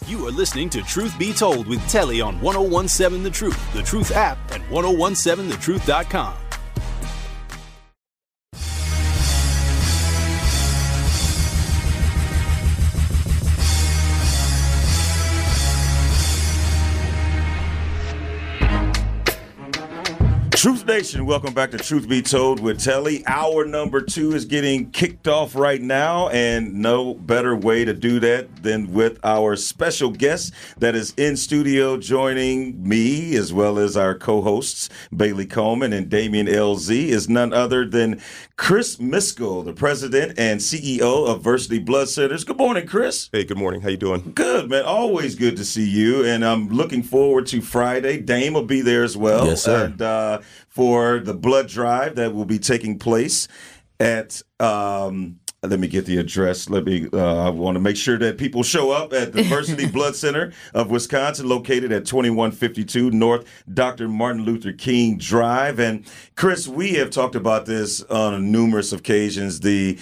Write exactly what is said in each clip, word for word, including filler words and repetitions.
You are listening to Truth Be Told with Telly on one oh one seven The Truth, The Truth app, and ten seventeen the truth dot com. Truth Nation, welcome back to Truth Be Told with Telly. Hour number two is getting kicked off right now, and no better way to do that than with our special guest that is in studio joining me, as well as our co-hosts, Bailey Coleman and Damian L Z, is none other than Chris Miskell, the president and C E O of Versiti Blood Centers. Good morning, Chris. Hey, good morning. How you doing? Good, man. Always good to see you, and I'm looking forward to Friday. Dame will be there as well. Yes, sir. And, uh, for the blood drive that will be taking place at, um, let me get the address. Let me, uh, I want to make sure that people show up at the Versiti Blood Center of Wisconsin, located at twenty-one fifty-two North Doctor Martin Luther King Drive. And Chris, we have talked about this on numerous occasions, the,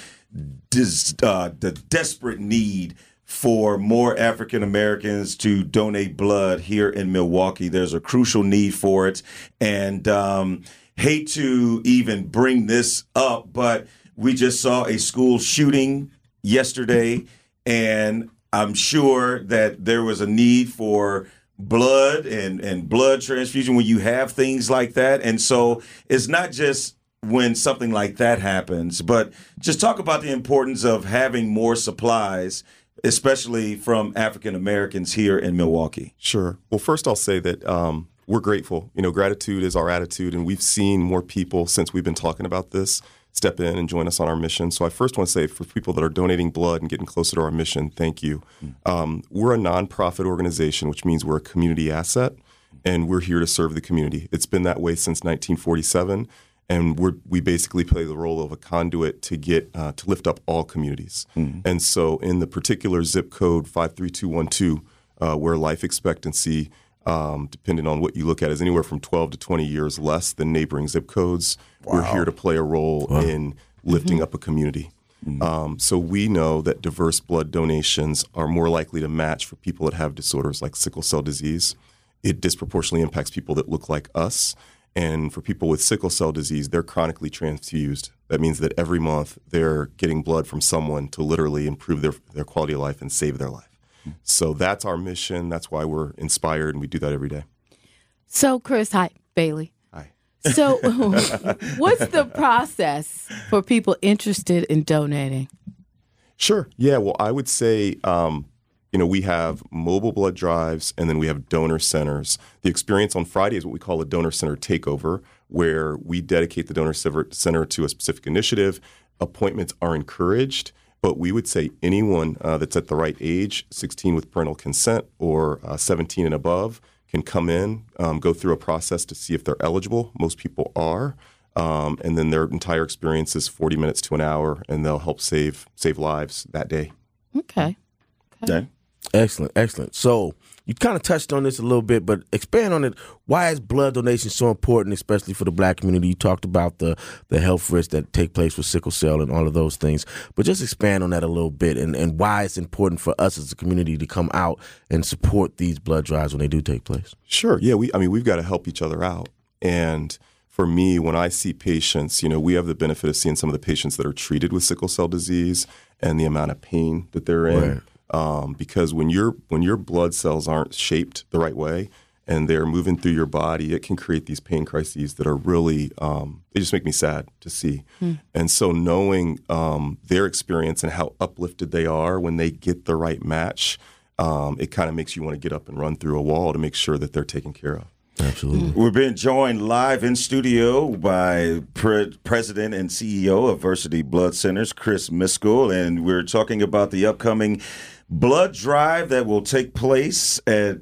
uh, the desperate need for more African Americans to donate blood here in Milwaukee. There's a crucial need for it. And um, hate to even bring this up, but we just saw a school shooting yesterday, and I'm sure that there was a need for blood and, and blood transfusion when you have things like that. And so it's not just when something like that happens, but just talk about the importance of having more supplies, especially from African Americans here in Milwaukee. Sure. Well, first I'll say that um, we're grateful. You know, gratitude is our attitude, and we've seen more people since we've been talking about this step in and join us on our mission. So I first want to say, for people that are donating blood and getting closer to our mission, thank you. Um, we're a nonprofit organization, which means we're a community asset, and we're here to serve the community. It's been that way since nineteen forty-seven. And we're, we basically play the role of a conduit to get uh, to lift up all communities. Mm-hmm. And so in the particular zip code five three two one two, uh, where life expectancy, um, depending on what you look at, is anywhere from twelve to twenty years less than neighboring zip codes, wow. We're here to play a role wow. in lifting mm-hmm. up a community. Mm-hmm. Um, so we know that diverse blood donations are more likely to match for people that have disorders like sickle cell disease. It disproportionately impacts people that look like us. And for people with sickle cell disease, they're chronically transfused. That means that every month they're getting blood from someone to literally improve their, their quality of life and save their life. Mm-hmm. So that's our mission. That's why we're inspired, and we do that every day. So, Chris, hi, Bailey. Hi. So what's the process for people interested in donating? Sure. Yeah, well, I would say um, you know, we have mobile blood drives, and then we have donor centers. The experience on Friday is what we call a donor center takeover, where we dedicate the donor center to a specific initiative. Appointments are encouraged, but we would say anyone uh, that's at the right age, sixteen with parental consent or uh, seventeen and above, can come in, um, go through a process to see if they're eligible. Most people are. Um, and then their entire experience is forty minutes to an hour, and they'll help save save lives that day. Okay. Okay. okay. Excellent, excellent. So you kind of touched on this a little bit, but expand on it. Why is blood donation so important, especially for the Black community? You talked about the, the health risks that take place with sickle cell and all of those things, but just expand on that a little bit and, and why it's important for us as a community to come out and support these blood drives when they do take place. Sure. Yeah. We, I mean, we've got to help each other out. And for me, when I see patients, you know, we have the benefit of seeing some of the patients that are treated with sickle cell disease and the amount of pain that they're in. Right. Um, because when your when your blood cells aren't shaped the right way and they're moving through your body, it can create these pain crises that are really, um, they just make me sad to see. Hmm. And so knowing um, their experience and how uplifted they are when they get the right match, um, it kind of makes you want to get up and run through a wall to make sure that they're taken care of. Absolutely. We're being joined live in studio by Pre- President and C E O of Versiti Blood Centers, Chris Miskell, and we're talking about the upcoming blood drive that will take place at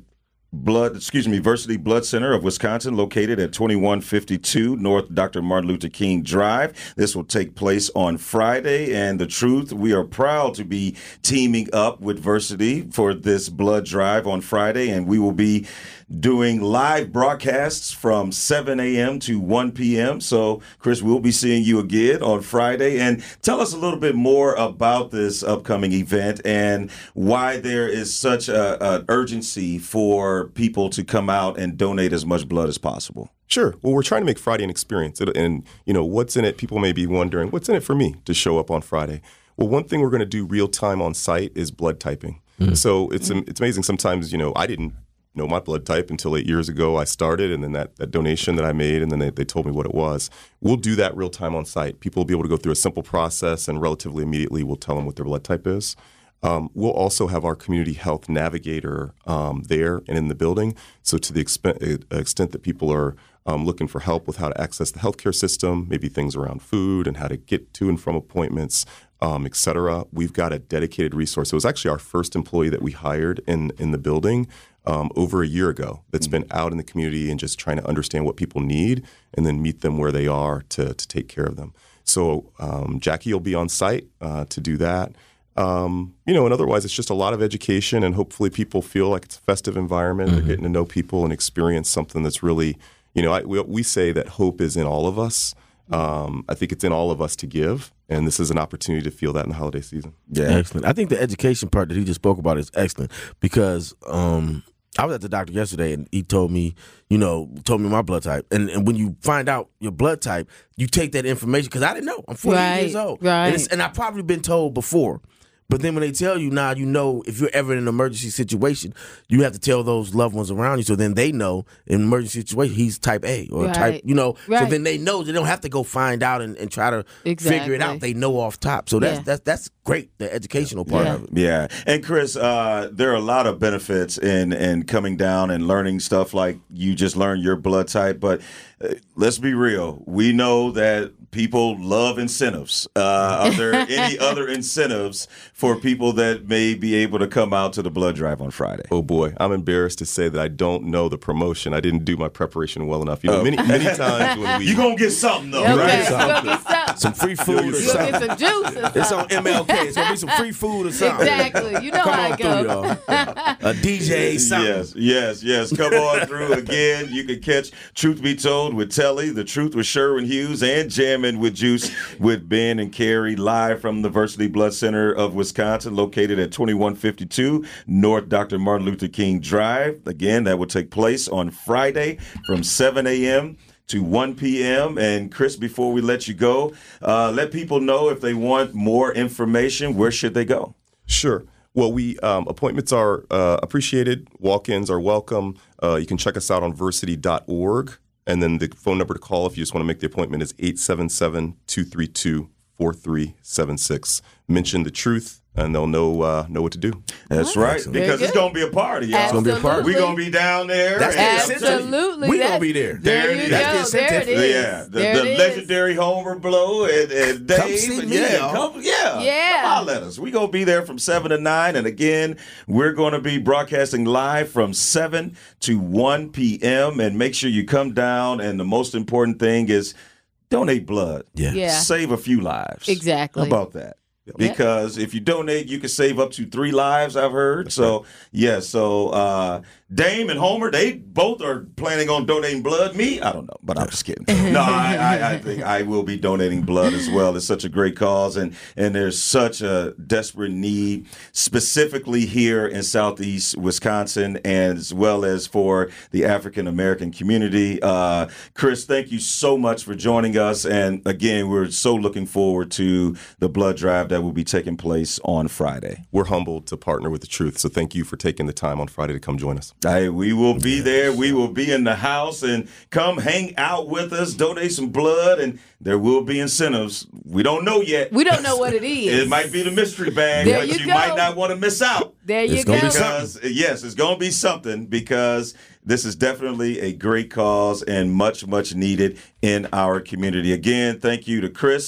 Blood, excuse me, Versity Blood Center of Wisconsin, located at twenty-one fifty-two North Doctor Martin Luther King Drive. This will take place on Friday. And the truth, we are proud to be teaming up with Versity for this blood drive on Friday. And we will be doing live broadcasts from seven a.m. to one p.m. So, Chris, we'll be seeing you again on Friday. And tell us a little bit more about this upcoming event and why there is such an urgency for people to come out and donate as much blood as possible. Sure. Well, we're trying to make Friday an experience. And, you know, what's in it? People may be wondering, what's in it for me to show up on Friday? Well, one thing we're going to do real time on site is blood typing. Mm-hmm. So it's it's amazing. Sometimes, you know, I didn't know my blood type until eight years ago. I started, and then that, that donation that I made, and then they, they told me what it was. We'll do that real time on site. People will be able to go through a simple process, and relatively immediately we'll tell them what their blood type is. Um, we'll also have our community health navigator um, there and in the building. So to the expen- extent that people are um, looking for help with how to access the healthcare system, maybe things around food and how to get to and from appointments, um, et cetera, we've got a dedicated resource. It was actually our first employee that we hired in, in the building um, over a year ago that's mm-hmm. been out in the community and just trying to understand what people need and then meet them where they are to, to take care of them. So um, Jackie will be on site uh, to do that. Um, you know, and otherwise it's just a lot of education, and hopefully people feel like it's a festive environment. Mm-hmm. They're getting to know people and experience something that's really, you know, I, we, we say that hope is in all of us. Um, I think it's in all of us to give, and this is an opportunity to feel that in the holiday season. Yeah, excellent. I think the education part that he just spoke about is excellent because um, I was at the doctor yesterday, and he told me, you know, told me my blood type, and, and when you find out your blood type, you take that information because I didn't know. I'm forty-eight right, years old, right? And, it's, and I've probably been told before. But then when they tell you now, you know, if you're ever in an emergency situation, you have to tell those loved ones around you. So then they know in an emergency situation, he's type A or right. type, you know. Right. So then they know they don't have to go find out and, and try to exactly. figure it out. They know off top. So that's yeah. that's that's great, the educational part yeah. of it. Yeah. And Chris, uh, there are a lot of benefits in, in coming down and learning stuff like you just learned your blood type. But uh, let's be real. We know that people love incentives. Uh, are there any other incentives for people that may be able to come out to the blood drive on Friday? Oh boy, I'm embarrassed to say that I don't know the promotion. I didn't do my preparation well enough. You know, oh. many many times when we you gonna get something though, okay, right? You're gonna get something. Some free food or You're something. gonna get some juice or something. It's on M L K. It's gonna be some free food or something. Exactly. You know Come how on it goes. through, y'all. A D J, something. Yes, yes, yes. Come on through again. You can catch Truth Be Told with Telly, The Truth with Sherwin Hughes, and Jammin' with Juice with Ben and Carrie live from the Versity Blood Center of Wisconsin, located at twenty-one fifty-two North Doctor Martin Luther King Drive. Again, that will take place on Friday from seven a.m. to one p.m. And Chris, before we let you go, uh, let people know if they want more information, where should they go? Sure. Well, we um, appointments are uh, appreciated. Walk-ins are welcome. Uh, you can check us out on versity dot org. And then the phone number to call if you just want to make the appointment is eight seven seven, two three two, four three seven six. Mention the truth, and they'll know uh, know what to do. That's right, Excellent. because it's going to be a party, y'all. It's going to be a party. We're going to be down there. That's the and- incentive. Absolutely. We going to That's- be there. There There you it go. is. That's the There it is. Yeah, the, There the it is. legendary Homer Blow and, and Dave. Come see me, yeah, y'all. come, yeah, Yeah. Come holler at us. We're going to be there from seven to nine. And again, we're going to be broadcasting live from seven to one p.m. And make sure you come down. And the most important thing is donate blood. Yeah. Yeah. Save a few lives. Exactly. How about that? Because if you donate, you can save up to three lives, I've heard. So, yeah, so uh, Dame and Homer, they both are planning on donating blood. Me, I don't know, but I'm just kidding. No, I, I, I think I will be donating blood as well. It's such a great cause, and, and there's such a desperate need, specifically here in Southeast Wisconsin, and as well as for the African-American community. Uh, Chris, thank you so much for joining us. And, again, we're so looking forward to the blood drive that will be taking place on Friday. We're humbled to partner with the truth, so thank you for taking the time on Friday to come join us. Hey, we will be there. We will be in the house, and come hang out with us, donate some blood, and there will be incentives. We don't know yet. We don't know what it is. It might be the mystery bag, There but you you, go. might not want to miss out. There you It's gonna go. be something. Because, yes, it's going to be something, because this is definitely a great cause and much, much needed in our community. Again, thank you to Chris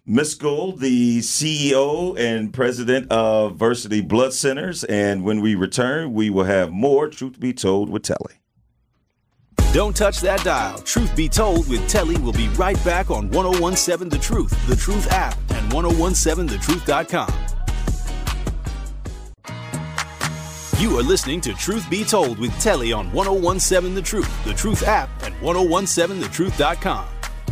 Miskell, the C E O and president of Versity Blood Centers. And when we return, we will have more Truth Be Told with Telly. Don't touch that dial. Truth Be Told with Telly will be right back on ten seventeen The Truth, The Truth app, and ten seventeen the truth dot com. You are listening to Truth Be Told with Telly on ten seventeen The Truth, The Truth app, and ten seventeen the truth dot com.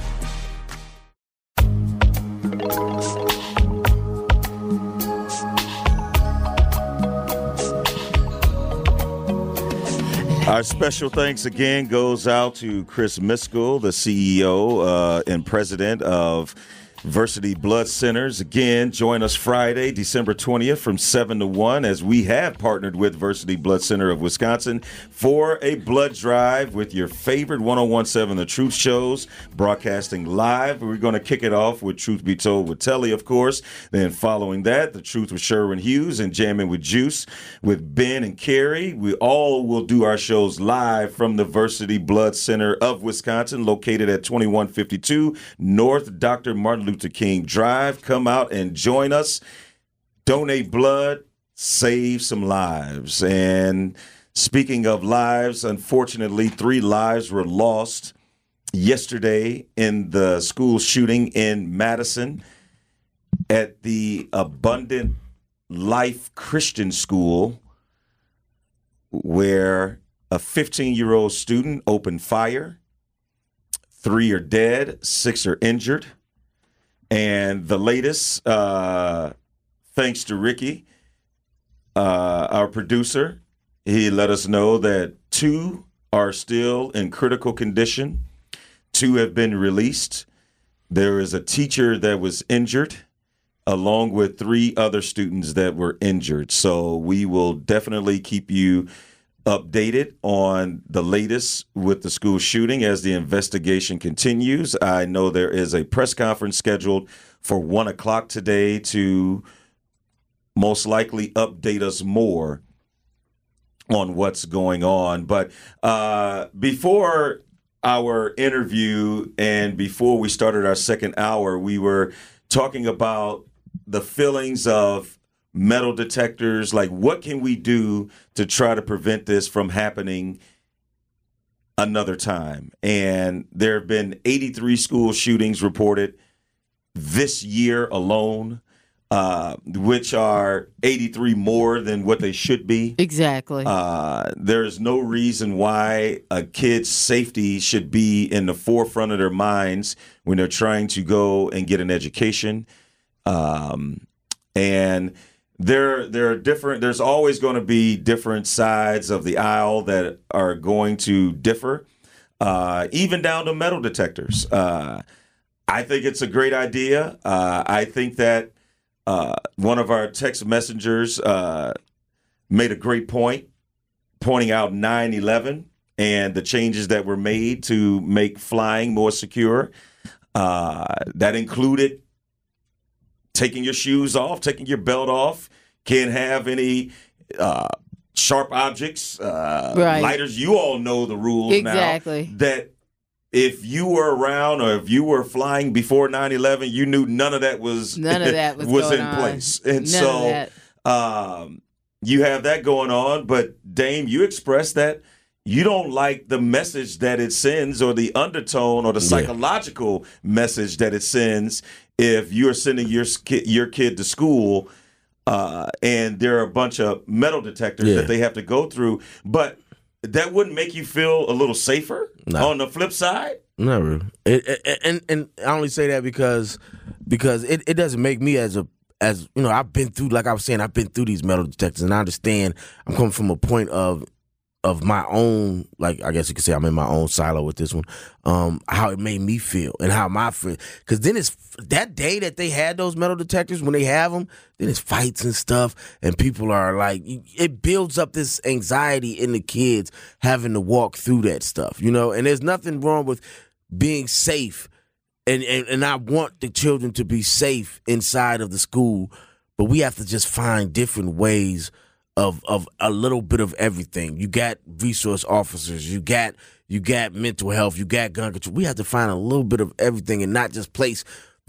Our special thanks again goes out to Chris Miskell, the C E O uh, and president of Versity Blood Centers. Again, join us Friday, December twentieth from seven to one as we have partnered with Versity Blood Center of Wisconsin for a blood drive with your favorite ten seventeen The Truth shows, broadcasting live. We're going to kick it off with Truth Be Told with Telly, of course. Then following that, The Truth with Sherwin Hughes and Jamming with Juice with Ben and Carrie. We all will do our shows live from the Versity Blood Center of Wisconsin, located at twenty-one fifty-two North Doctor Martin Luther King Drive. Come out and join us. Donate blood, save some lives. And speaking of lives, unfortunately, three lives were lost yesterday in the school shooting in Madison at the Abundant Life Christian School, where a fifteen-year-old student opened fire. Three are dead, six are injured. And the latest, uh, thanks to Ricky, uh, our producer, he let us know that two are still in critical condition. Two have been released. There is a teacher that was injured, along with three other students that were injured. So we will definitely keep you updated on the latest with the school shooting as the investigation continues. I know there is a press conference scheduled for one o'clock today to most likely update us more on what's going on. But uh, before our interview and before we started our second hour, we were talking about the feelings of metal detectors, like what can we do to try to prevent this from happening another time? And there have been eighty-three school shootings reported this year alone, uh, which are eighty-three more than what they should be. Exactly. Uh, there's no reason why a kid's safety should be in the forefront of their minds when they're trying to go and get an education. Um, and There, there are different. There's always going to be different sides of the aisle that are going to differ, uh, even down to metal detectors. Uh, I think it's a great idea. Uh, I think that uh, one of our text messengers uh, made a great point, pointing out nine eleven and the changes that were made to make flying more secure. Uh, that included taking your shoes off, taking your belt off, can't have any uh, sharp objects, uh, right. lighters. You all know the rules exactly. now. That if you were around or if you were flying before nine eleven, you knew none of that was none of that was, was going in on. place. And none so of that. Um, you have that going on. But Dame, you expressed that you don't like the message that it sends or the undertone or the psychological yeah. message that it sends if you're sending your your kid to school uh, and there are a bunch of metal detectors yeah. that they have to go through. But that wouldn't make you feel a little safer no. on the flip side? Not really. It, it, and and I only say that because because it, it doesn't make me as a as you know I've been through, like I was saying, I've been through these metal detectors, and I understand. I'm coming from a point of of my own, like I guess you could say I'm in my own silo with this one, um, how it made me feel and how my friend, because then it's that day that they had those metal detectors, when they have them, then it's fights and stuff, and people are like, it builds up this anxiety in the kids having to walk through that stuff, you know, and there's nothing wrong with being safe, and, and, and I want the children to be safe inside of the school, but we have to just find different ways of of a little bit of everything. You got resource officers, you got you got mental health, you got gun control. We have to find a little bit of everything and not just place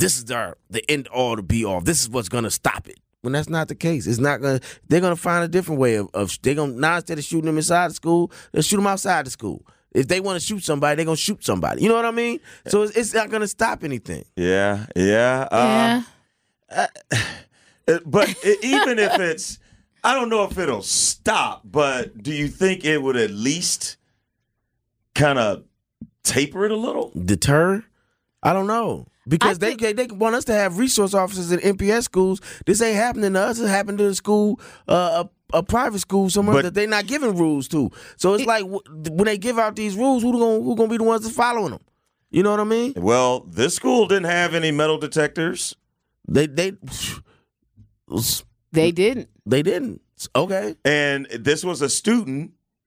this is our the end all to be all. This is what's gonna stop it. When that's not the case, it's not gonna. They're gonna find a different way of. of they're gonna now instead of shooting them inside the school, they'll shoot them outside the school. If they want to shoot somebody, they're gonna shoot somebody. You know what I mean? So it's, it's not gonna stop anything. Yeah, yeah, uh, Yeah. uh, but it, even if it's, I don't know if it'll stop. But do you think it would at least kind of taper it a little? Deter? I don't know. Because I think- they, they they want us to have resource officers in N P S schools. This ain't happening to us. It happened to the school, uh, a, a private school somewhere But- that they're not giving rules to. So it's like w- when they give out these rules, who gonna who gonna be the ones that's following them? You know what I mean? Well, this school didn't have any metal detectors. They they They didn't. they didn't. Okay. And this was a student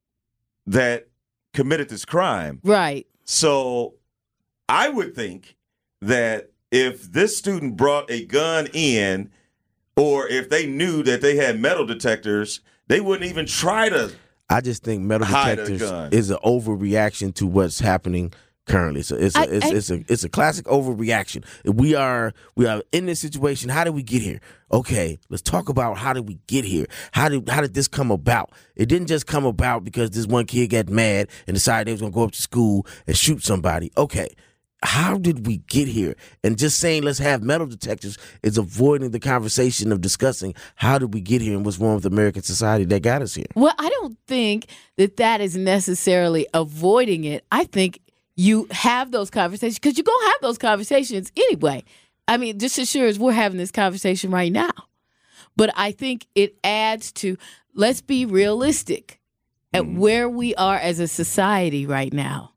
that committed this crime. Right. So I would think that if this student brought a gun in, or if they knew that they had metal detectors, they wouldn't even try to. I just think metal Hide a detectors gun. is an overreaction to what's happening currently. So it's a, I- it's, I- it's a it's a classic overreaction. We are we are in this situation. How did we get here? Okay, let's talk about how did we get here? How did how did this come about? It didn't just come about because this one kid got mad and decided they was gonna go up to school and shoot somebody. Okay. How did we get here? And just saying let's have metal detectors is avoiding the conversation of discussing how did we get here and what's wrong with American society that got us here. Well, I don't think that that is necessarily avoiding it. I think you have those conversations because you're going to have those conversations anyway. I mean, just as sure as we're having this conversation right now. But I think it adds to, let's be realistic at Mm. where we are as a society right now.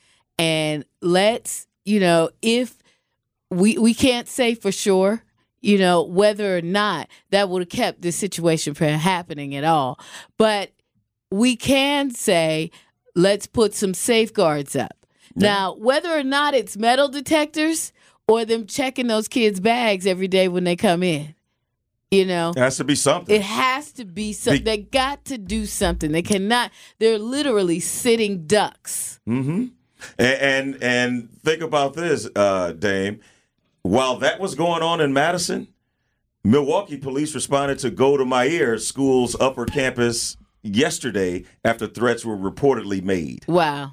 And let's, you know, if we we can't say for sure, you know, whether or not that would have kept this situation from happening at all. But we can say, let's put some safeguards up. Now, whether or not it's metal detectors or them checking those kids' bags every day when they come in, you know, It has to be something. it has to be something. Be- They got to do something. They cannot, they're literally sitting ducks. Mm-hmm. And, and and think about this, uh, Dame. While that was going on in Madison, Milwaukee police responded to Go to My Ear school's upper campus yesterday after threats were reportedly made. Wow.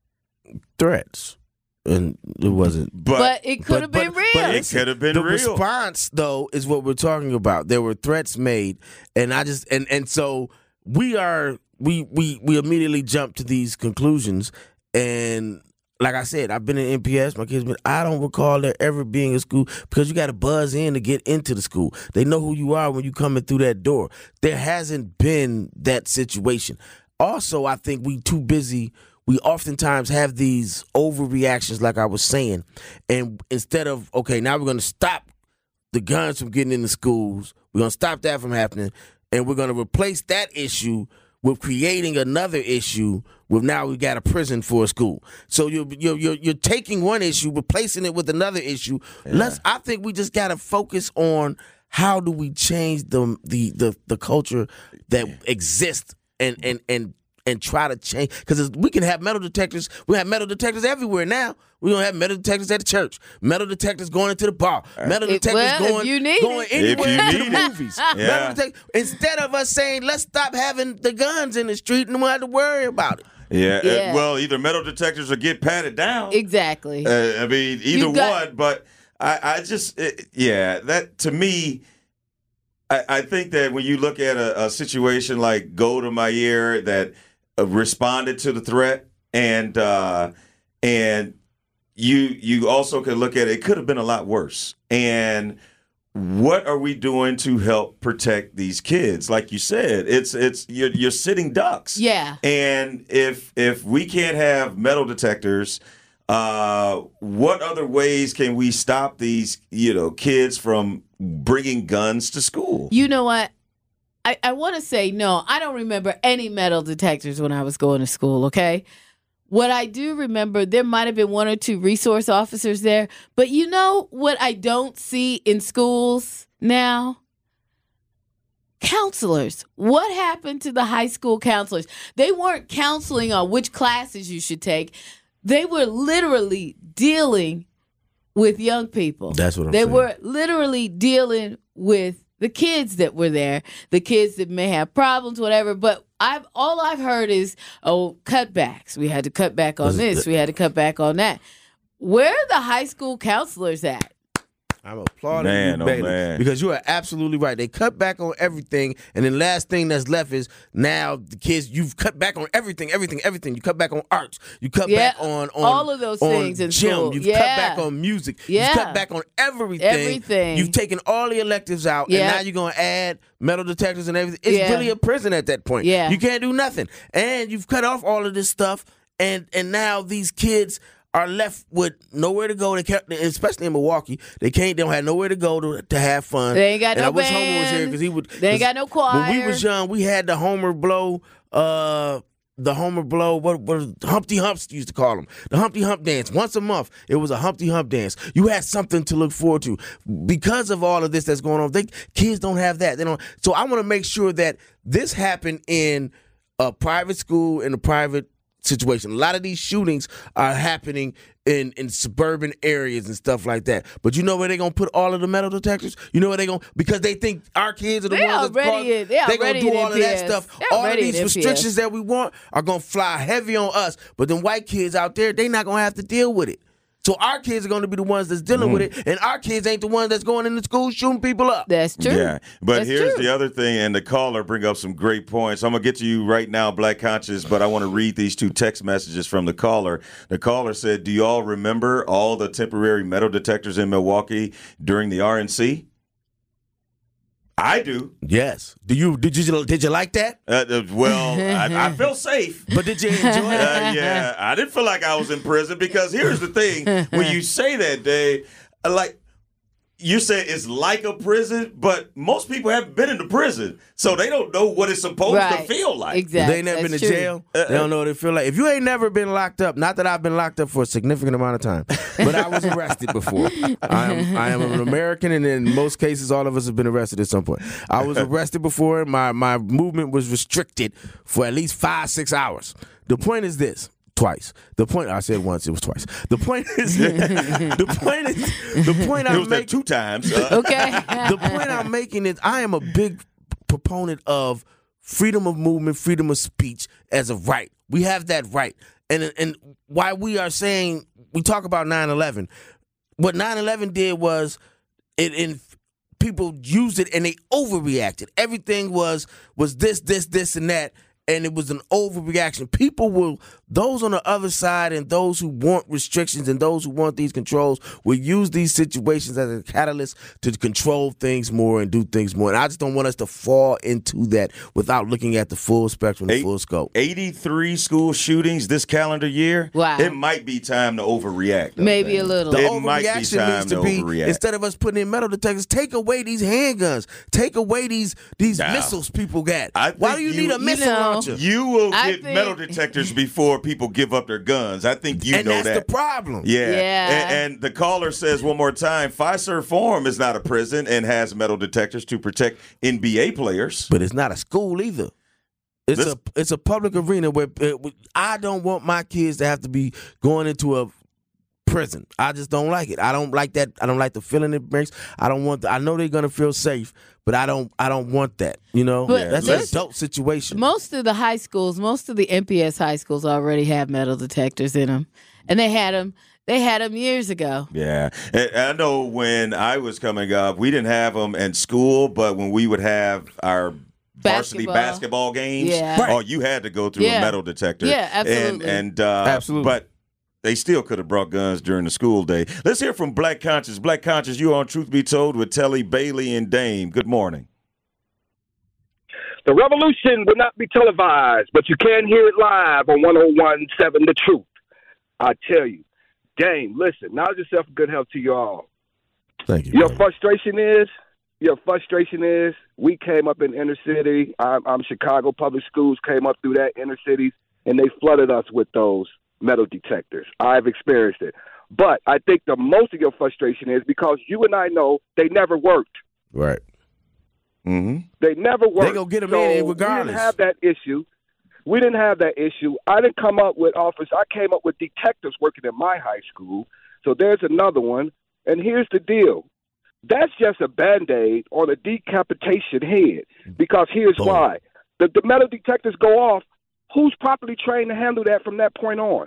Threats. And it wasn't. But, But it could have but- been but real. it could have been the real. response, though, is what we're talking about. There were threats made, and I just and and so we are we we we immediately jump to these conclusions. And like I said, I've been in N P S. My kids been. I don't recall there ever being a school because you got to buzz in to get into the school. They know who you are when you coming through that door. There hasn't been that situation. Also, I think we too busy. We oftentimes have these overreactions, like I was saying, and instead of, okay, now we're going to stop the guns from getting into schools, we're going to stop that from happening, and we're going to replace that issue with creating another issue with now we got a prison for a school. So you're you're you're, you're taking one issue, replacing it with another issue. Let's. I think we just got to focus on how do we change the the the, the culture that exists and and and. and try to change, because we can have metal detectors. We have metal detectors everywhere now. We don't have metal detectors at the church. Metal detectors going into the bar. Metal It- detectors well, if going, you need going it. If anywhere you to the need it. movies. Yeah. Metal detec- Instead of us saying, let's stop having the guns in the street and we don't have to worry about it. Yeah, uh, Yeah. well, either metal detectors or get patted down. Exactly. Uh, I mean, either You got- one. But I, I just, it, yeah, that to me, I, I think that when you look at a, a situation like Go to My Ear that uh, responded to the threat, and uh, and you you also can look at it, it could have been a lot worse. And what are we doing to help protect these kids? Like you said, it's it's you're, you're sitting ducks. Yeah. And if if we can't have metal detectors, uh, what other ways can we stop these, you know, kids from bringing guns to school? You know what? I, I want to say no. I don't remember any metal detectors when I was going to school, okay? What I do remember, there might have been one or two resource officers there. But you know what I don't see in schools now? Counselors. What happened to the high school counselors? They weren't counseling on which classes you should take. They were literally dealing with young people. That's what I'm they saying. They were literally dealing with the kids that were there, the kids that may have problems, whatever. But I've all I've heard is, oh, cutbacks. We had to cut back on this. We had to cut back on that. Where are the high school counselors at? I'm applauding Man, you, oh, Bailey, man. because you are absolutely right. They cut back on everything, and then last thing that's left is now the kids. You've cut back on everything, everything, everything. You cut back on arts. You cut Yeah, back on, on all of those on things in gym. school. You've Yeah. cut back on music. Yeah. You've cut back on everything. Everything. You've taken all the electives out, Yeah. and now you're gonna add metal detectors and everything. It's Yeah. really a prison at that point. Yeah. You can't do nothing, and you've cut off all of this stuff, and and now these kids are left with nowhere to go. They can't, especially in Milwaukee, they can't. They don't have nowhere to go to, to have fun. They ain't got and no I wish Homer was here band. because he would. They ain't got no choir. When we was young, we had the Homer Blow. Uh, the Homer Blow. What? What? Humpty Humps used to call them. The Humpty Hump dance. Once a month, it was a Humpty Hump dance. You had something to look forward to because of all of this that's going on. They kids don't have that. They don't. So I want to make sure that this happened in a private school, in a private situation. A lot of these shootings are happening in, in suburban areas and stuff like that. But you know where they're going to put all of the metal detectors? You know where they're going to, because they think our kids are the They ones that's already in- they they're going already to do in all of that M P S. stuff. They All of already these in M P S. restrictions that we want are going to fly heavy on us. But then white kids out there, they're not going to have to deal with it. So our kids are going to be the ones that's dealing Mm. with it, and our kids ain't the ones that's going into school shooting people up. That's true. Yeah, but That's here's true. the other thing, and the caller bring up some great points. I'm gonna get to you right now, Black Conscious, but I want to read these two text messages from the caller. The caller said, "Do you all remember all the temporary metal detectors in Milwaukee during the R N C?" I do. Yes. Do you did you did you like that? Uh, uh, well, I, I felt safe. But did you enjoy it? Uh, yeah, I didn't feel like I was in prison because here's the thing: when you say that, Dave, like you say it's like a prison, but most people haven't been into prison, so they don't know what it's supposed Right. to feel like. Exactly. They ain't never That's been to true. jail. They don't know what it feel like. If you ain't never been locked up, not that I've been locked up for a significant amount of time, but I was arrested before. I am I am an American, and in most cases, all of us have been arrested at some point. I was arrested before. My my movement was restricted for at least five six hours. The point is this. Twice. The point I said once, it was twice. The point is the point is the point It I'm was there making. two times. Uh, Okay. The point I'm making is I am a big proponent of freedom of movement, freedom of speech as a right. We have that right. And and why we are saying, we talk about nine eleven, what nine eleven did was it in people used it and they overreacted. Everything was was this, this, this, and that. And it was an overreaction. People will, those on the other side and those who want restrictions and those who want these controls will use these situations as a catalyst to control things more and do things more. And I just don't want us to fall into that without looking at the full spectrum, the Eight- full scope. eighty-three school shootings this calendar year. Wow. It might be time to overreact. I Maybe think. a little. The It might be overreaction time needs to, to be overreact. instead of us putting in metal detectors, take away these handguns, take away these these Nah. missiles people got. I Why think do you, you- need a You missile know, launcher? You will I get think- metal detectors before people give up their guns. I think you and know that's that. the problem. Yeah. Yeah. And, and the caller says one more time, Fiserv Forum is not a prison and has metal detectors to protect N B A players. But it's not a school either. It's This- a it's a public arena where uh, I don't want my kids to have to be going into a prison. I just don't like it. I don't like that. I don't like the feeling it brings. I don't want. The, I know they're gonna feel safe, but I don't. I don't want that. You know, But that's this- an adult situation. Most of the high schools, most of the M P S high schools already have metal detectors in them, and they had them. They had them years ago. Yeah. And I know when I was coming up, we didn't have them in school, but when we would have our varsity Basketball. basketball games, Yeah. oh, you had to go through Yeah. a metal detector. Yeah, absolutely. And, and uh, Absolutely. But they still could have brought guns during the school day. Let's hear from Black Conscious. Black Conscious, you on Truth Be Told with Telly, Bailey, and Dame. Good morning. The revolution will not be televised, but you can hear it live on one oh one point seven The Truth. I tell you, Dame, listen, knowledge yourself good health to you all. Thank you. Your brother. frustration is, your frustration is, we came up in inner city. I'm, I'm Chicago Public Schools came up through that inner cities, and they flooded us with those metal detectors. I've experienced it. But I think the most of your frustration is because you and I know they never worked. Right. Mm-hmm. They never worked. They gonna get 'em so in We regardless. didn't have that issue. We didn't have that issue. I didn't come up with officers. I came up with detectives working in my high school. So there's another one. And here's the deal. That's just a Band-Aid on a decapitation head, because here's Boom. why. The, the metal detectors go off. Who's properly trained to handle that from that point on?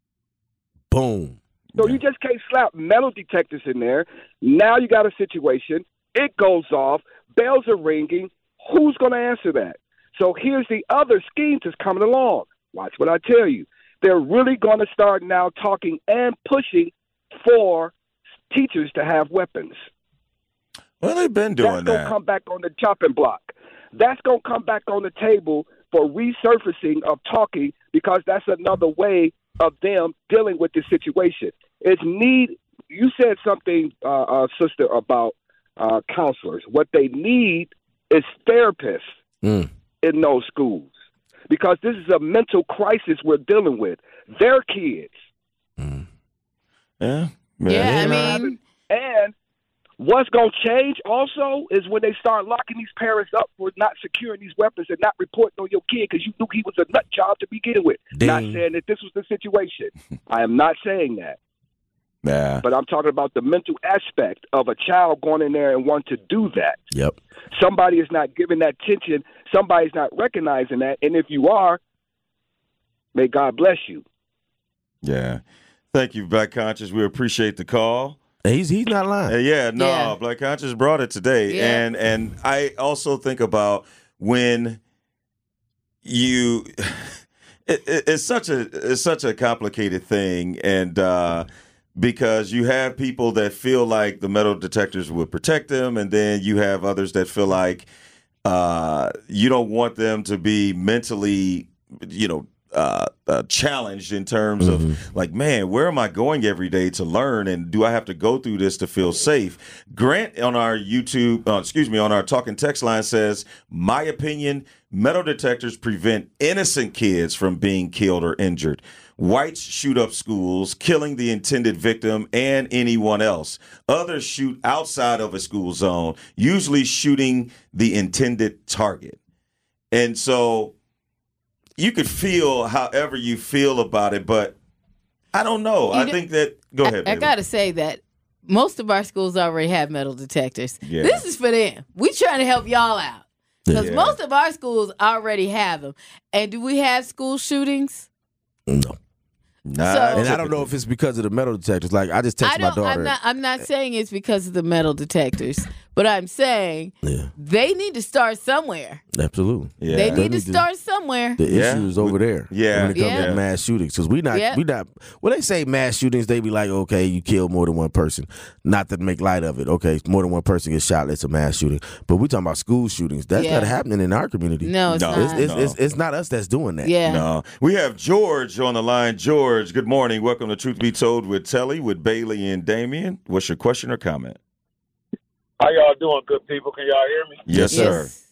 Boom. So you just can't slap metal detectors in there. Now you got a situation. It goes off. Bells are ringing. Who's going to answer that? So here's the other schemes that's coming along. Watch what I tell you. They're really going to start now talking and pushing for teachers to have weapons. Well, they've been doing That's going that. to come back on the chopping block. That's going to come back on the table for resurfacing of talking, because that's another way of them dealing with this situation. It's need. You said something, uh, uh, sister, about uh, counselors. What they need is therapists Mm. in those schools, because this is a mental crisis we're dealing with. Their kids. Mm. Yeah. Yeah, I And, mean, and what's going to change also is when they start locking these parents up for not securing these weapons and not reporting on your kid because you knew he was a nut job to begin with. Ding. Not saying that this was the situation. I am not saying that. Yeah. But I'm talking about the mental aspect of a child going in there and wanting to do that. Yep. Somebody is not giving that attention. Somebody's not recognizing that. And if you are, may God bless you. Yeah. Thank you, Black Conscious. We appreciate the call. He's he's not Uh, lying. yeah, no, Yeah. Black Conscious brought it today. Yeah. And and I also think about when you it, it, it's such a it's such a complicated thing, and uh because you have people that feel like the metal detectors would protect them, and then you have others that feel like uh, you don't want them to be mentally, you know, uh, uh, challenged in terms of like, man, where am I going every day to learn, and do I have to go through this to feel safe? Grant on our YouTube, uh, excuse me, on our talking text line says, my opinion, metal detectors prevent innocent kids from being killed or injured. Whites shoot up schools, killing the intended victim and anyone else. Others shoot outside of a school zone, usually shooting the intended target. And so you could feel however you feel about it, but I don't know. You I know, think that – go ahead, I, I baby. got to say that most of our schools already have metal detectors. Yeah. This is for them. We trying to help y'all out because Yeah. most of our schools already have them. And do we have school shootings? No. Nah, So- And I don't know if it's because of the metal detectors. Like I just I texted my don't. daughter. I'm not. I'm not saying it's because of the metal detectors, but I'm saying Yeah, they need to start somewhere. absolutely. Yeah. They They need to need to- start somewhere. The Yeah. issue is over there. Yeah. When it comes Yeah. to mass shootings, because we not Yeah. we not when they say mass shootings, they be like, okay, you kill more than one person. Not to make light of it. Okay, more than one person gets shot. That's a mass shooting. But we talking about school shootings. That's Yeah. not happening in our community. No, it's No. not. It's, it's, No. it's, it's not us that's doing that. yeah. No. We have George on the line. George, good morning. Welcome to Truth Be Told with Telly, with Bailey and Damien. What's your question or comment? How y'all doing, good people? Can y'all hear me? Yes, sir. Yes.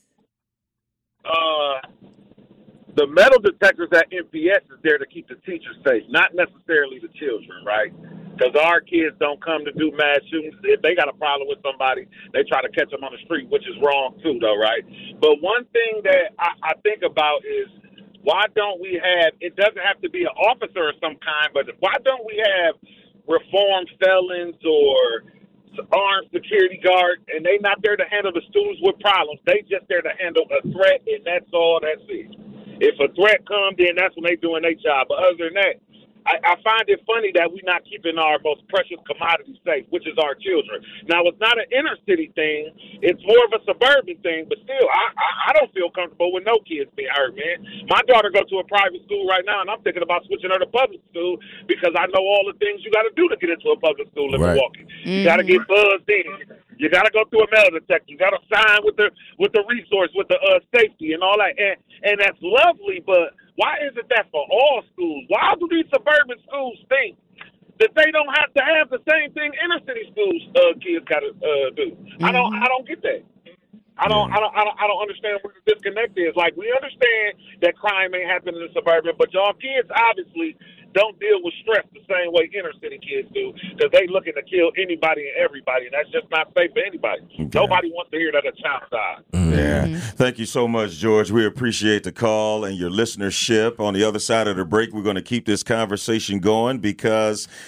Uh, the metal detectors at M P S is there to keep the teachers safe, not necessarily the children, right? Because our kids don't come to do mass shootings. If they got a problem with somebody, they try to catch them on the street, which is wrong too, though, right? But one thing that I, I think about is, why don't we have, it doesn't have to be an officer of some kind, but why don't we have reformed felons or armed security guards, and they not there to handle the students with problems. They just there to handle a threat, and that's all. That's it. If a threat comes, then that's when they doing their job. But other than that, I, I find it funny that we're not keeping our most precious commodity safe, which is our children. Now, it's not an inner city thing. It's more of a suburban thing. But still, I, I, I don't feel comfortable with no kids being hurt, man. My daughter goes to a private school right now, and I'm thinking about switching her to public school because I know all the things you got to do to get into a public school in Right. Milwaukee. You got to get buzzed in. You got to go through a metal detector. You got to sign with the with the resource, with the uh, safety and all that. And, and that's lovely, but why isn't that for all schools? Why do these suburban schools think that they don't have to have the same thing inner city schools uh, kids got to uh, do? Mm-hmm. I don't. I don't get that. I don't, I don't. I don't. I don't understand where the disconnect is. Like, we understand that crime ain't happening in the suburban, but y'all kids obviously don't deal with stress the same way inner city kids do, because they looking to kill anybody and everybody, and that's just not safe for anybody. Okay. Nobody wants to hear that a child died. Yeah. Thank you so much, George. We appreciate the call and your listenership. On the other side of the break, we're going to keep this conversation going because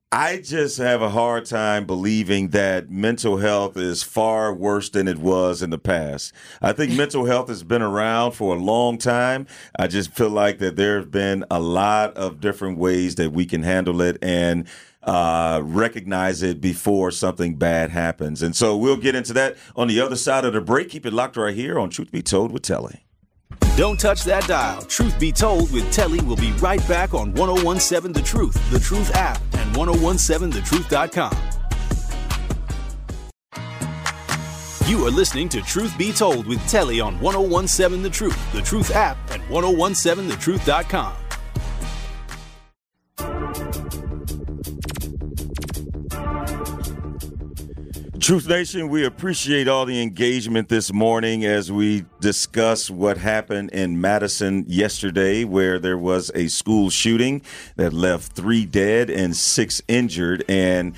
I just have a hard time believing that mental health is far worse than it was in the past. I think mental health has been around for a long time. I just feel like that there have been a lot of different ways that we can handle it and uh, recognize it before something bad happens. And so we'll get into that on the other side of the break. Keep it locked right here on Truth Be Told with Telly. Don't touch that dial. Truth Be Told with Telly will be right back on ten seventeen The Truth, The Truth app, and ten seventeen the truth dot com. You are listening to Truth Be Told with Telly on ten seventeen The Truth, The Truth app, and ten seventeen the truth dot com. Truth Nation, we appreciate all the engagement this morning as we discuss what happened in Madison yesterday, where there was a school shooting that left three dead and six injured. And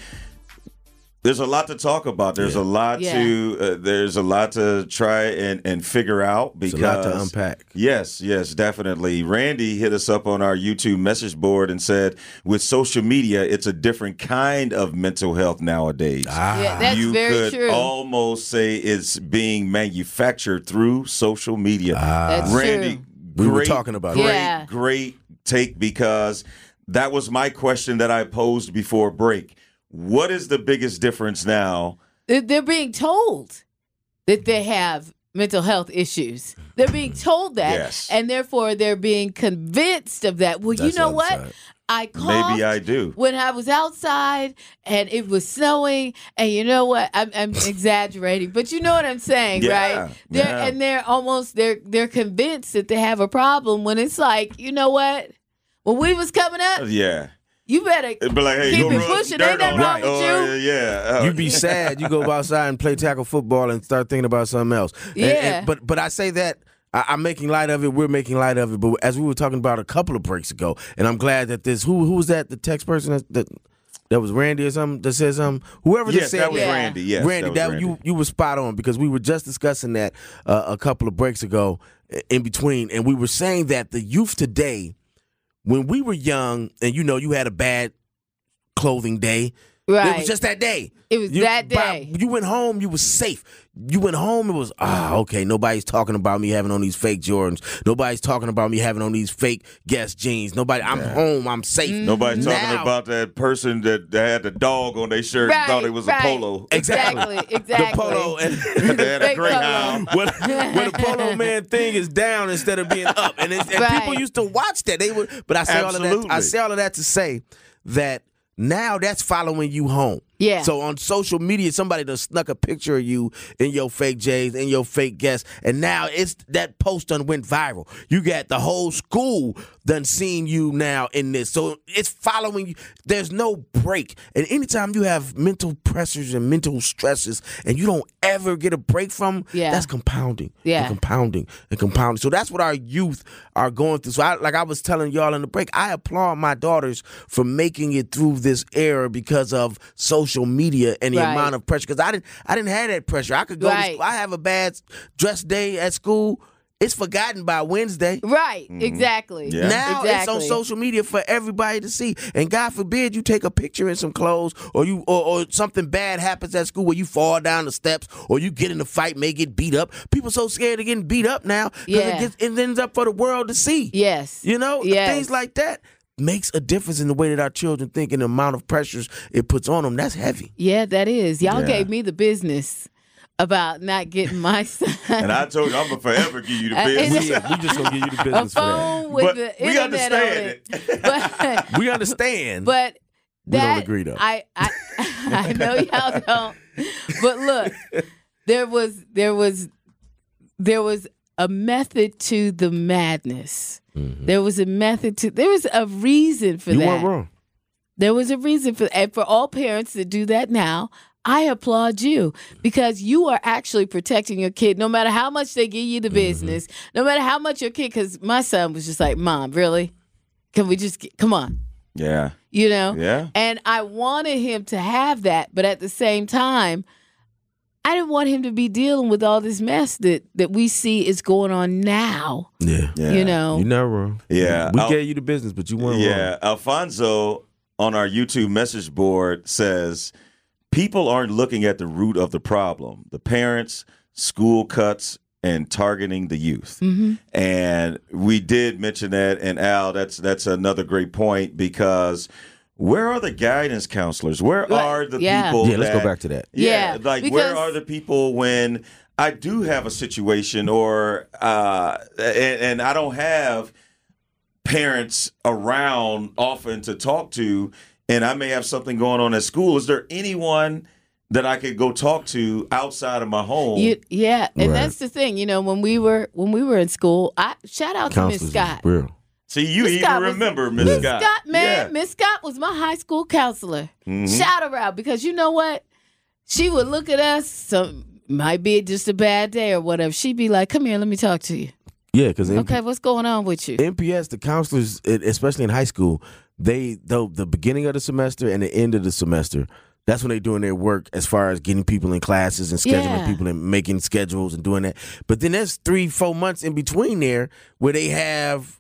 there's a lot to talk about. There's yeah. a lot yeah. to uh, there's a lot to try and, and figure out because it's a lot to unpack. Yes, yes, definitely. Randy hit us up on our YouTube message board and said, with social media, it's a different kind of mental health nowadays. Ah. Yeah, that's you very could true. almost say it's being manufactured through social media. Ah. That's Randy, true. We great, were talking about great, it. Yeah. great take, because that was my question that I posed before break. What is the biggest difference now? They're being told that they have mental health issues. They're being told that, Yes. and therefore they're being convinced of that. Well, That's you know what? outside. I coughed Maybe I do. when I was outside and it was snowing, and you know what? I'm, I'm exaggerating, but you know what I'm saying, Yeah, right? They're, yeah. And they're almost they're they're convinced that they have a problem when it's like, you know what? When we was coming up, Yeah. you better It'd be like, hey, keep go it rub pushing. dirt Ain't nothing on wrong it. with Oh, you. Yeah. Uh, You'd be sad. You go outside and play tackle football and start thinking about something else. And- Yeah. and- but but I say that I, I'm making light of it. We're making light of it. But as we were talking about a couple of breaks ago, and I'm glad that this who who was that the text person that that, that was Randy or something that said something. Whoever yes, that said that was Yeah. Randy. Yes, Randy, that, that, was Randy. you you were spot on, because we were just discussing that uh, a couple of breaks ago in between, and we were saying that the youth today, when we were young, and you know, you had a bad clothing day. Right. It was just that day. It was You- that by- day. you went home, you was safe. You went home, it was, ah, okay, nobody's talking about me having on these fake Jordans. Nobody's talking about me having on these fake Guess jeans. Nobody, I'm home, I'm safe. Nobody's talking Now- about that person that, that had the dog on their shirt and Right, thought it was right. a polo. Exactly, exactly. The polo and They had a Fake greyhound. when, when the polo man thing is down instead of being up, and, it's, and Right. people used to watch that. They would, but I say all of that. I Absolutely. say all of that to say that now that's following you home. Yeah. So on social media, somebody done snuck a picture of you in your fake J's, in your fake Guess, and now it's that post done went viral. You got the whole school done seen you now in this. So it's following you. There's no break. And anytime you have mental pressures and mental stresses and you don't ever get a break from, Yeah. that's compounding. Yeah. And compounding and compounding. So that's what our youth are going through. So I, like I was telling y'all in the break, I applaud my daughters for making it through this era because of social media and the Right. amount of pressure. Because I didn't, I didn't have that pressure. I could go. Right. To school. I have a bad dress day at school. It's forgotten by Wednesday. Right, exactly. Yeah. Now exactly. it's on social media for everybody to see. And God forbid you take a picture in some clothes, or you or, or something bad happens at school where you fall down the steps, or you get in a fight, may get beat up. People so scared of getting beat up now because Yeah. it, gets, it ends up for the world to see. Yes. You know, Yes. things like that makes a difference in the way that our children think and the amount of pressures it puts on them. That's heavy. Yeah, that is. Y'all Yeah. gave me the business about not getting my son And I told you, I'm going to forever give you the Uh, business. We, we just gonna give you the a business for that. phone with But the we internet on understand it. it. But, We understand. but We don't that, agree, though. I, I, I know y'all don't. But look, there was there was there was a method to the madness. There was a method to. There was a reason for you that. weren't wrong. There was a reason for, and for all parents that do that now, I applaud you, because you are actually protecting your kid. No matter how much they give you the business, no matter how much your kid. Because my son was just like, "Mom, really? Can we just get, come on?" Yeah. You know. Yeah. And I wanted him to have that, but at the same time, I didn't want him to be dealing with all this mess that that we see is going on now. Yeah. Yeah. You know. You're not wrong. Yeah. We I'll- gave you the business, but you weren't Yeah. wrong. Alfonso on our YouTube message board says, people aren't looking at the root of the problem, the parents, school cuts, and targeting the youth. Mm-hmm. And we did mention that, and Al, that's that's another great point, because where are the guidance counselors? Where Right. are the Yeah. people Yeah, let's that, go back to that. Yeah, Yeah, like because- where are the people when I do have a situation, or uh, and, and I don't have parents around often to talk to, and I may have something going on at school? Is there anyone that I could go talk to outside of my home? You, yeah, and Right. that's the thing. You know, when we were when we were in school, I shout out to Miss Counselors is Scott. real. See, you Miss even Scott was- remember Miss Miss Scott. Scott, man, Yeah. Miss Scott was my high school counselor. Mhm. Shout her out, because you know what? She would look at us. Some might be just a bad day or whatever. She'd be like, "Come here, let me talk to you." Yeah, because Okay, what's going on with you? N P S, the counselors, e- especially in high school, they the the beginning of the semester and the end of the semester, that's when they're doing their work as far as getting people in classes and scheduling Yeah. people and making schedules and doing that. But then there's three, four months in between there where they have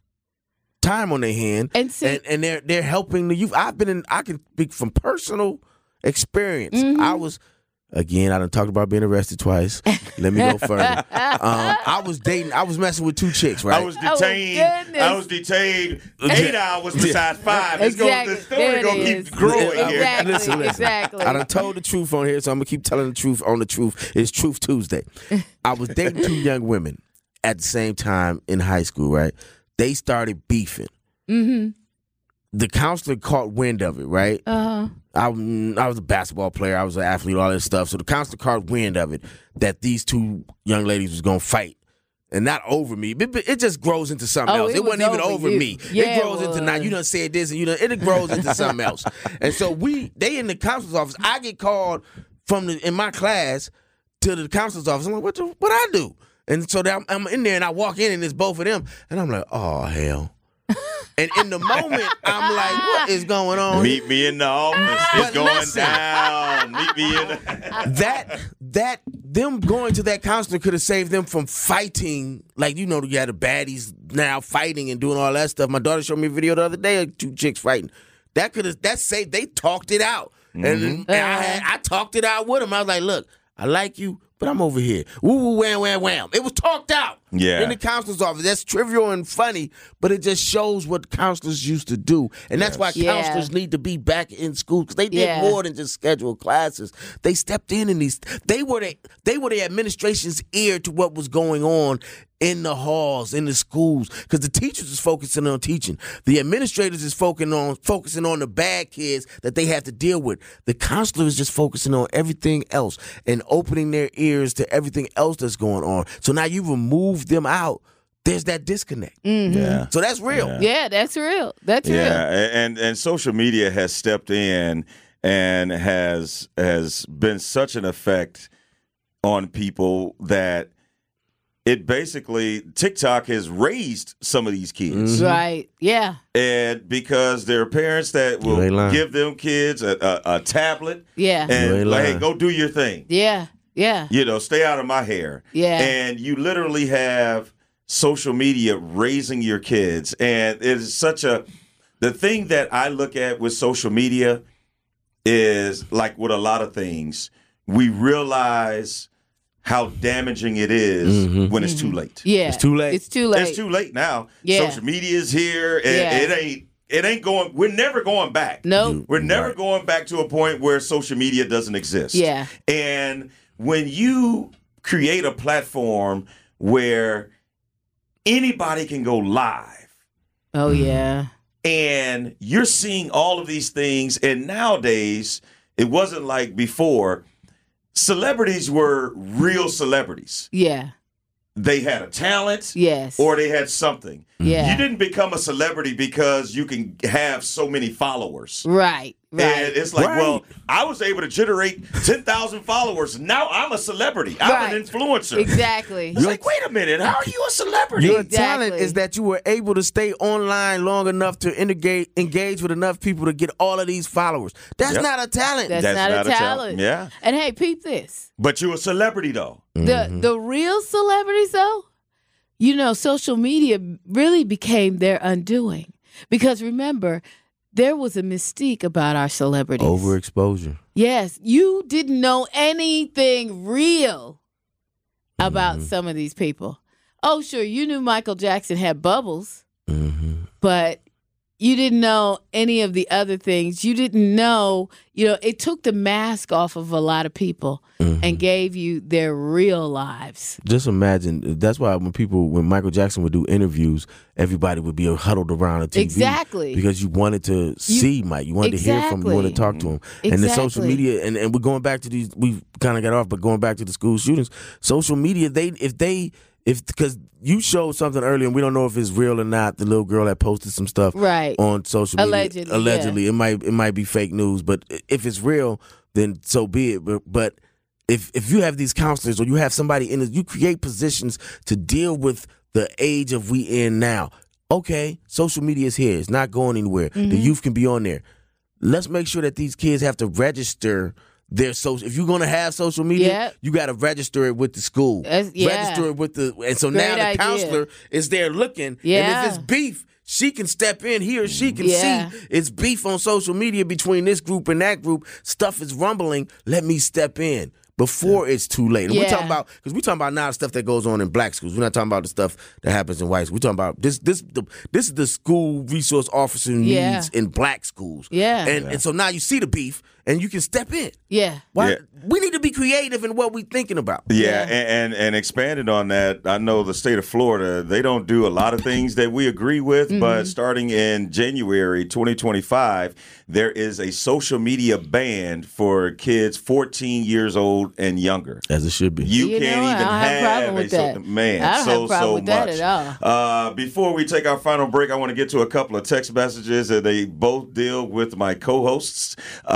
time on their hand, And see- and, and they're they're helping the youth. I've been in. I can speak from personal experience. Mm-hmm. I was. Again, I done talked about being arrested twice. Let me go further. Um, I was dating. I was messing with two chicks, right? I was Oh, detained. goodness. I was detained eight hours besides five. It's Exactly. going, the story There it gonna is. keep growing here. Exactly. Listen, listen. Exactly. I done told the truth on here, so I'm gonna keep telling the truth on the truth. It's Truth Tuesday. I was dating two young women at the same time in high school, right? They started beefing. Mm-hmm. The counselor caught wind of it, right? Uh-huh. I, I was a basketball player. I was an athlete, all this stuff. So the counselor caught wind of it, that these two young ladies was going to fight. And not over me. It, it just grows into something Oh, else. it It, was wasn't even over over you. me. Yeah, it grows it into now. was. You done said this, and you done. It grows into something else. And so we, they in the counselor's office. I get called from the in my class to the counselor's office. I'm like, what? The, what I do? And so I'm, I'm in there, and I walk in, and it's both of them, and I'm like, oh hell. And in the moment, I'm like, what is going on? Meet me in the office. It's But going listen. down. Meet me in the... that that them going to that counselor could have saved them from fighting. Like, you know, you had the baddies now fighting and doing all that stuff. My daughter showed me a video the other day of two chicks fighting. That could have that saved. They talked it out, and, and I had, I talked it out with them. I was like, look, I like you, but I'm over here. Woo woo wham wham wham. It was talked out. Yeah. In the counselor's office. That's trivial and funny, but it just shows what counselors used to do. And that's why Yeah. counselors need to be back in school, because they did Yeah. more than just schedule classes. They stepped in in these. They were the they were the administration's ear to what was going on in the halls, in the schools, because the teachers is focusing on teaching. The administrators is focusing on focusing on the bad kids that they have to deal with. The counselor is just focusing on everything else and opening their ears to everything else that's going on. So now you remove them out. There's that disconnect. Yeah. So that's real. Yeah. Yeah, that's real. That's Yeah, real. and and social media has stepped in and has has been such an effect on people that it basically TikTok has raised some of these kids, Right. Yeah. and because there are parents that You ain't will lying. give them kids a, a, a tablet Yeah. You ain't and like, hey, lying. go do your thing. Yeah. Yeah. You know, stay out of my hair. Yeah. And you literally have social media raising your kids. And it is such a, the thing that I look at with social media is like with a lot of things, we realize how damaging it is Mm-hmm. when it's too late. Yeah. It's too late. It's too late. It's too late now. Yeah. Social media is here and Yeah. it ain't, it ain't going, we're never going back. Nope. We're never Right. going back to a point where social media doesn't exist. Yeah. And when you create a platform where anybody can go live Oh yeah. and you're seeing all of these things, and nowadays it wasn't like before. Celebrities were real celebrities. Yeah. They had a talent Yes. or they had something. Yeah. You didn't become a celebrity because you can have so many followers. Right. Right. And it's like, Right. well, I was able to generate ten thousand followers. Now I'm a celebrity. I'm Right. an influencer. Exactly. It's like, wait a minute. How are you a celebrity? Your Exactly. talent is that you were able to stay online long enough to engage, engage with enough people to get all of these followers. That's Yep. not a talent. That's, That's not, not a a talent. talent. Yeah. And hey, peep this. But you're a celebrity, though. The the real celebrities though, you know, social media really became their undoing. Because remember, there was a mystique about our celebrities. Overexposure. Yes, you didn't know anything real about Mm-hmm. some of these people. Oh, sure, you knew Michael Jackson had bubbles, Mm-hmm. but you didn't know any of the other things. You didn't know, you know, it took the mask off of a lot of people Mm-hmm. and gave you their real lives. Just imagine. That's why when people, when Michael Jackson would do interviews, everybody would be huddled around a T V. Exactly. Because you wanted to see Mike. You wanted to hear from him. You wanted to talk to him. And the social Exactly. media, and, and we're going back to these, we kind of got off, but going back to the school shootings, social media, they, if they, if, because you showed something earlier, and we don't know if it's real or not, the little girl that posted some stuff Right. on social media. Allegedly, Allegedly. yeah. It might, it might be fake news, but if it's real, then so be it. But, but if if you have these counselors or you have somebody in it, you create positions to deal with the age of we in now. Okay, social media is here. It's not going anywhere. Mm-hmm. The youth can be on there. Let's make sure that these kids have to register their social. If you're going to have social media, Yep. you got to register it with the school. That's- yeah. Register it with the, and so Great now the idea. counselor is there looking. Yeah. And if it's beef, she can step in. He or she can Yeah. see it's beef on social media between this group and that group. Stuff is rumbling. Let me step in before it's too late. And we're Yeah. talking about, because we're talking about now the stuff that goes on in black schools. We're not talking about the stuff that happens in white schools. We're talking about this. This the this is the school resource officer needs Yeah. in black schools. Yeah. And and so now you see the beef and you can step in. Yeah. Why? Yeah. We need to be creative in what we're thinking about. Yeah, Yeah. And, and and expanded on that, I know the state of Florida, they don't do a lot of things that we agree with, Mm-hmm. but starting in January twenty twenty-five, there is a social media ban for kids fourteen years old and younger. As it should be. You, You can't know what? even I don't have a problem have with a so, that. man, I don't so have a problem so with that much. at all. Uh, before we take our final break, I want to get to a couple of text messages that they both deal with my co-hosts.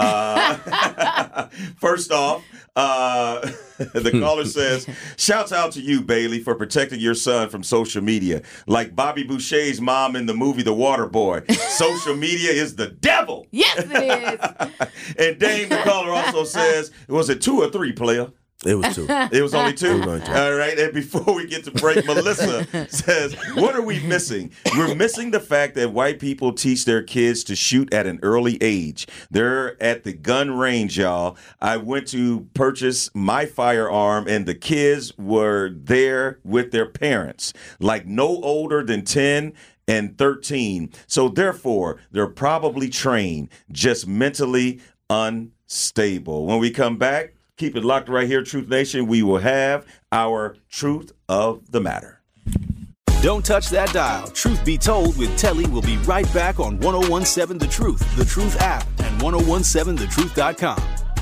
Uh, first off, uh, the caller says, "Shouts out to you, Bailey, for protecting your son from social media, like Bobby Boucher's mom in the movie The Water Boy. Social media is the devil." Yes, it is. And Dame, the caller, also says, "Was it two or three, player?" It was two. It was only two. It was only two. All right. And before we get to break, Melissa says, "What are we missing? We're missing the fact that white people teach their kids to shoot at an early age. They're at the gun range, y'all. I went to purchase my firearm, and the kids were there with their parents, like no older than ten and thirteen. So therefore, they're probably trained, just mentally unstable." When we come back, keep it locked right here, Truth Nation. We will have our Truth of the Matter. Don't touch that dial. Truth Be Told with Telly will be right back on ten seventeen The Truth, The Truth app, and ten seventeen the truth dot com.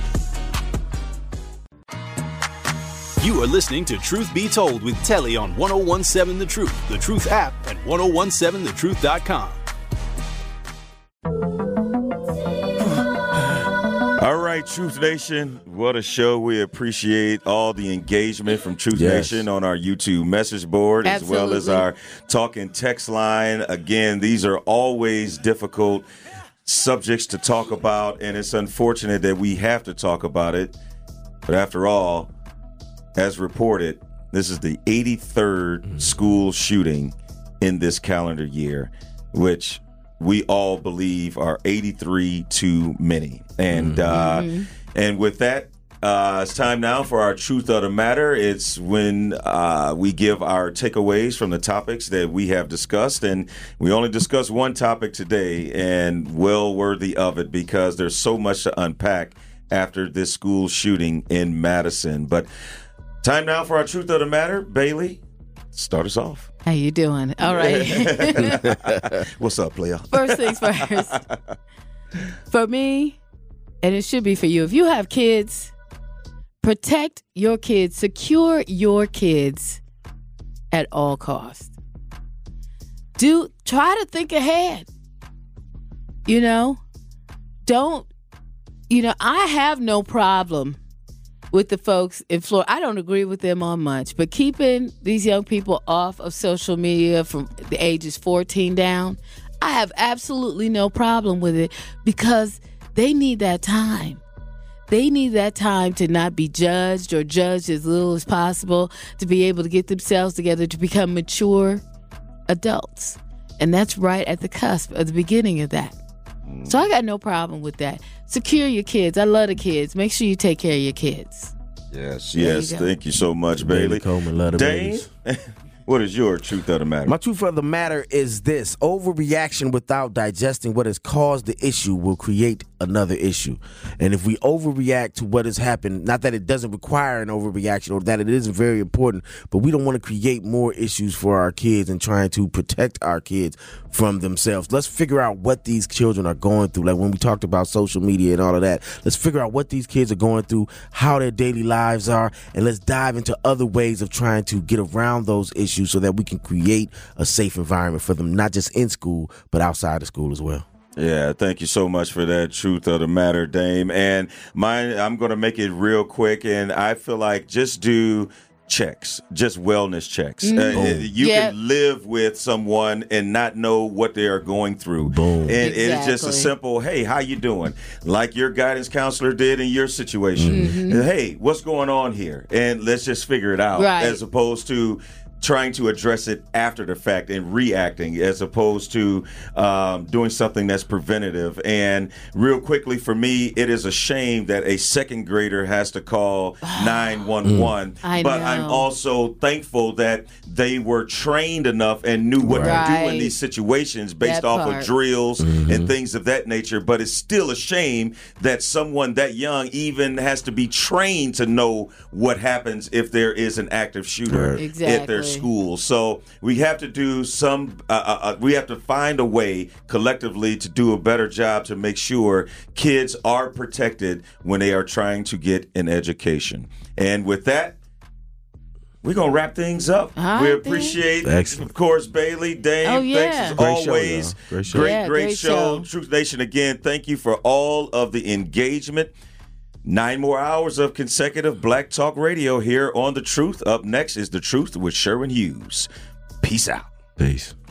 You are listening to Truth Be Told with Telly on ten seventeen The Truth, The Truth app, and ten seventeen the truth dot com. All right, Truth Nation, what a show. We appreciate all the engagement from Truth Yes. Nation on our YouTube message board, as well as Absolutely. our talking text line. Again, these are always difficult subjects to talk about, and it's unfortunate that we have to talk about it. But after all, as reported, this is the eighty-third school shooting in this calendar year, which we all believe are eighty-three too many. And uh, and with that, uh, it's time now for our Truth of the Matter. It's when uh, we give our takeaways from the topics that we have discussed. And we only discussed one topic today, and well worthy of it, because there's so much to unpack after this school shooting in Madison. But time now for our Truth of the Matter. Bailey, start us off. How you doing? All right. What's up, player? First things first. For me, and it should be for you, if you have kids, protect your kids, secure your kids at all costs. Do try to think ahead. You know, don't, you know, I have no problem with the folks in Florida. I don't agree with them on much, but keeping these young people off of social media from the ages fourteen down, I have absolutely no problem with it, because they need that time. They need that time to not be judged, or judged as little as possible, to be able to get themselves together to become mature adults. And that's right at the cusp of the beginning of that. So I got no problem with that. Secure your kids. I love the kids. Make sure you take care of your kids. Yes, There yes. you go. Thank you so much, Bailey. Bailey Coleman, love the Dane, babies. what is your truth of the matter? My truth of the matter is this: overreaction without digesting what has caused the issue will create another issue. And if we overreact to what has happened, not that it doesn't require an overreaction or that it isn't very important, but we don't want to create more issues for our kids and trying to protect our kids from themselves. Let's figure out what these children are going through. Like when we talked about social media and all of that, let's figure out what these kids are going through, how their daily lives are, and let's dive into other ways of trying to get around those issues so that we can create a safe environment for them, not just in school, but outside of school as well. Yeah, thank you so much for that truth of the matter, Dame. And mine, I'm going to make it real quick, and I feel like just do checks, just wellness checks. Mm. Uh, you Yep. can live with someone and not know what they are going through. Boom. And it's just a Exactly. simple, hey, how you doing? Like your guidance counselor did in your situation. Mm-hmm. Hey, what's going on here? And let's just figure it out, Right. as opposed to trying to address it after the fact and reacting, as opposed to um, doing something that's preventative. And real quickly, for me, it is a shame that a second grader has to call nine one one. I But know. I'm also thankful that they were trained enough and knew what to do in Right. these situations based That off part. of drills and things of that nature. But it's still a shame that someone that young even has to be trained to know what happens if there is an active shooter Right. at their Exactly. school. So we have to do some, uh, uh, uh, we have to find a way collectively to do a better job to make sure kids are protected when they are trying to get an education. And with that, we're going to wrap things up. All we right, appreciate, Excellent. of course, Bailey, Dave. Oh, yeah. Thanks as Great show, always. y'all. Great show. Great, Yeah, great, great show. show. Truth Nation, again, thank you for all of the engagement. Nine more hours of consecutive Black Talk Radio here on The Truth. Up next is The Truth with Sherwin Hughes. Peace out. Peace.